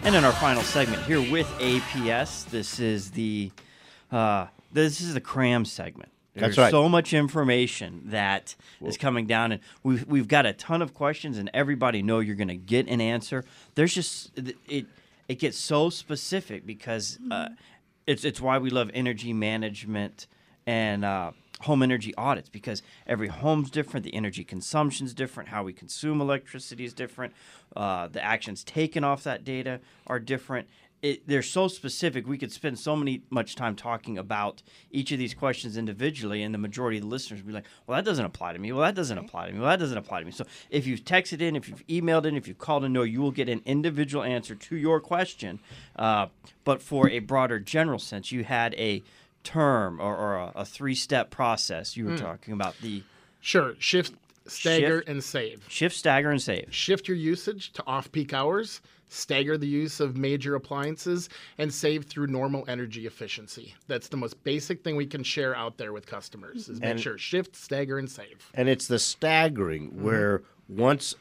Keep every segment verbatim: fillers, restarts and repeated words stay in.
And in our final segment here with A P S, this is the uh, this is the cram segment. There's That's right. so much information that well, is coming down, and we've we've got a ton of questions, and everybody know you're going to get an answer. There's just it it gets so specific because uh, it's it's why we love energy management and uh, home energy audits, because every home's different, the energy consumption's different, how we consume electricity is different, uh, the actions taken off that data are different. It, they're so specific. We could spend so many much time talking about each of these questions individually, and the majority of the listeners would be like, well, that doesn't apply to me. Well, that doesn't apply to me. Well, that doesn't apply to me. So if you've texted in, if you've emailed in, if you've called in, know you will get an individual answer to your question. Uh, but for a broader general sense, you had a term or, or a, a three-step process. You were mm. talking about the... Sure. Shift, stagger, shift, and save. Shift, stagger, and save. Shift your usage to off-peak hours. Stagger the use of major appliances, and save through normal energy efficiency. That's the most basic thing we can share out there with customers, is make and, sure shift, stagger, and save. And it's the staggering mm-hmm. where once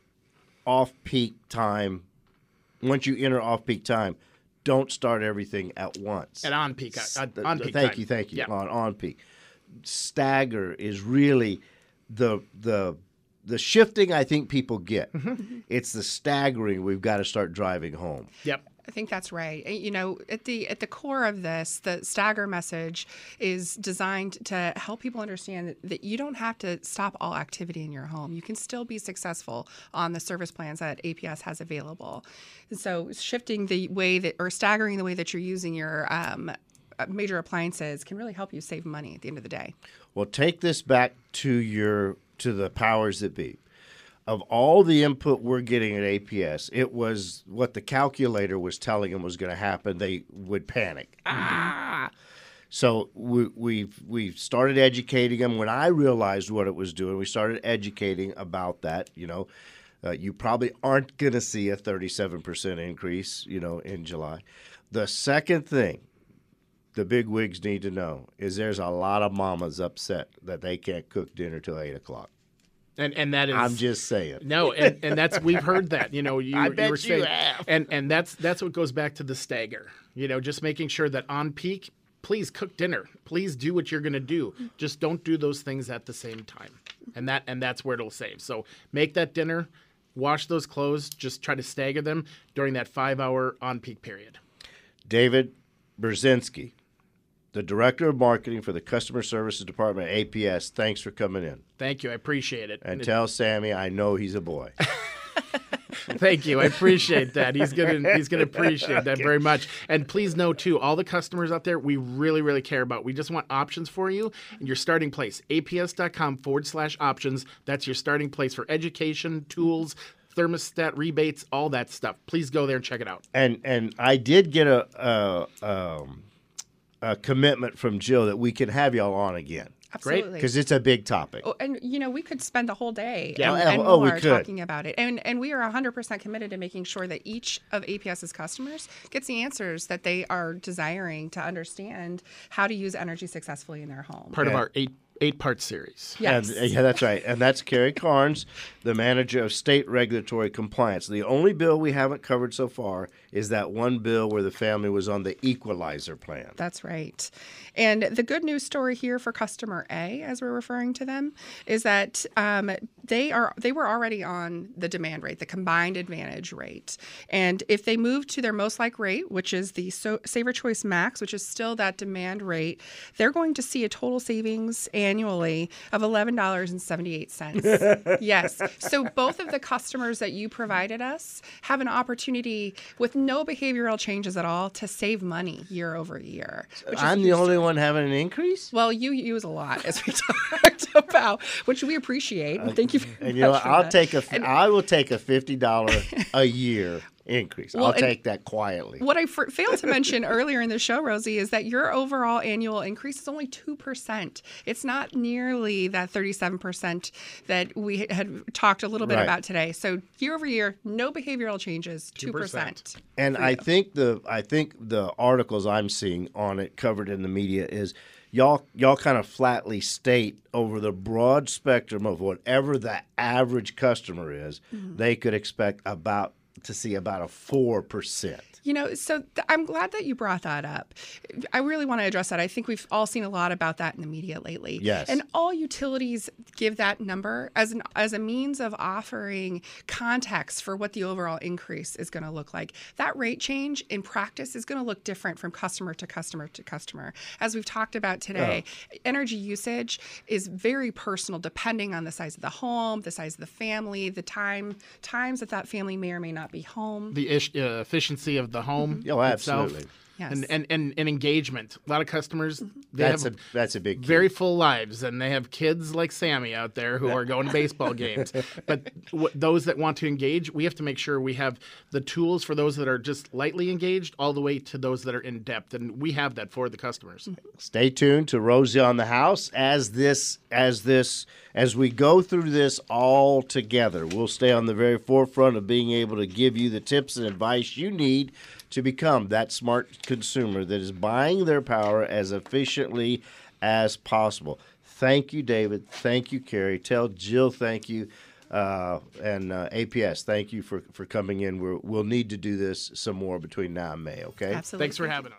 off-peak time, once you enter off-peak time, don't start everything at once. At on-peak, on, on peak Thank time. you, thank you, yeah. on on-peak. Stagger is really the the... The shifting, I think people get. Mm-hmm. It's the staggering we've got to start driving home. Yep. I think that's right. You know, at the at the core of this, the stagger message is designed to help people understand that, that you don't have to stop all activity in your home. You can still be successful on the service plans that A P S has available. And so shifting the way that, or staggering the way that you're using your um, major appliances can really help you save money at the end of the day. Well, take this back to your to the powers that be. Of all the input we're getting at A P S, it was what the calculator was telling them was going to happen. They would panic. Ah! So we we we started educating them. When I realized what it was doing, we started educating about that. You know, uh, you probably aren't going to see a thirty-seven percent increase, you know, in July. The second thing the big wigs need to know is there's a lot of mamas upset that they can't cook dinner till eight o'clock. And and that is, I'm just saying. No, and, and that's, we've heard that. You know, you, I you bet were saying, you have. and and that's that's what goes back to the stagger. You know, just making sure that on peak, please cook dinner. Please do what you're going to do. Just don't do those things at the same time. And that and that's where it'll save. So make that dinner, wash those clothes, just try to stagger them during that five-hour on-peak period. David Brzezinski, the Director of Marketing for the Customer Services Department at A P S, thanks for coming in. Thank you. I appreciate it. And tell Sammy I know he's a boy. Thank you. I appreciate that. He's gonna he's gonna appreciate that very much. And please know too, all the customers out there, we really, really care about. We just want options for you and your starting place. aps.com forward slash options. That's your starting place for education, tools, thermostat rebates, all that stuff. Please go there and check it out. And and I did get a a, um, a commitment from Jill that we can have y'all on again. Absolutely. Because it's a big topic. Oh, and, you know, we could spend the whole day Yeah. and, and Oh, we more could. talking about it. And and we are one hundred percent committed to making sure that each of APS's customers gets the answers that they are desiring to understand how to use energy successfully in their home. Part Yeah. of our eight eight-part series. Yes. And, yeah, that's right. And that's Carrie Carnes, the manager of state regulatory compliance. The only bill we haven't covered so far is that one bill where the family was on the equalizer plan. That's right. And the good news story here for customer A, as we're referring to them, is that um, they are they were already on the demand rate, the combined advantage rate. And if they move to their most like rate, which is the so- Saver Choice Max, which is still that demand rate, they're going to see a total savings annually of eleven dollars and seventy-eight cents. Yes. So both of the customers that you provided us have an opportunity with no behavioral changes at all to save money year over year. Which is I'm the huge. only one having an increase? Well, you use a lot, as we talked about, which we appreciate. And thank you very And you know, much for I'll that. take a And I will take a fifty dollars a year increase. Well, I'll and take that quietly. What I f- failed to mention earlier in the show, Rosie, is that your overall annual increase is only two percent. It's not nearly that thirty-seven percent that we had talked a little bit Right. about today. So year over year, no behavioral changes, two percent. And I think the I think the articles I'm seeing on it covered in the media is y'all y'all kind of flatly state over the broad spectrum of whatever the average customer is, Mm-hmm. they could expect about to see about a four percent. You know, so th- I'm glad that you brought that up. I really want to address that. I think we've all seen a lot about that in the media lately. Yes. And all utilities give that number as an as a means of offering context for what the overall increase is going to look like. That rate change in practice is going to look different from customer to customer to customer. As we've talked about today, oh. energy usage is very personal depending on the size of the home, the size of the family, the time times that that family may or may not be home. The ish, uh, efficiency of the home mm-hmm. oh, absolutely. itself. Yes. And, and, and, and engagement. A lot of customers, mm-hmm. they that's have a that's a big key. very full lives, and they have kids like Sammy out there who are going to baseball games. But w- those that want to engage, we have to make sure we have the tools for those that are just lightly engaged, all the way to those that are in depth, and we have that for the customers. Mm-hmm. Stay tuned to Rosie on the House as this as this as we go through this all together. We'll stay on the very forefront of being able to give you the tips and advice you need to become that smart consumer that is buying their power as efficiently as possible. Thank you, David. Thank you, Carrie. Tell Jill thank you. Uh, and uh, A P S, thank you for, for coming in. We're, we'll need to do this some more between now and May, okay? Absolutely. Thanks for having us.